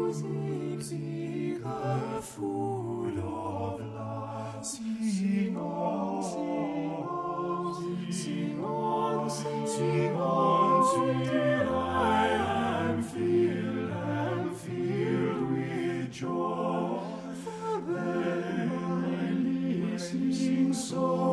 music are full of love. Sing on, sing on, sing on, sing on, till I am filled with joy. For then my listening soul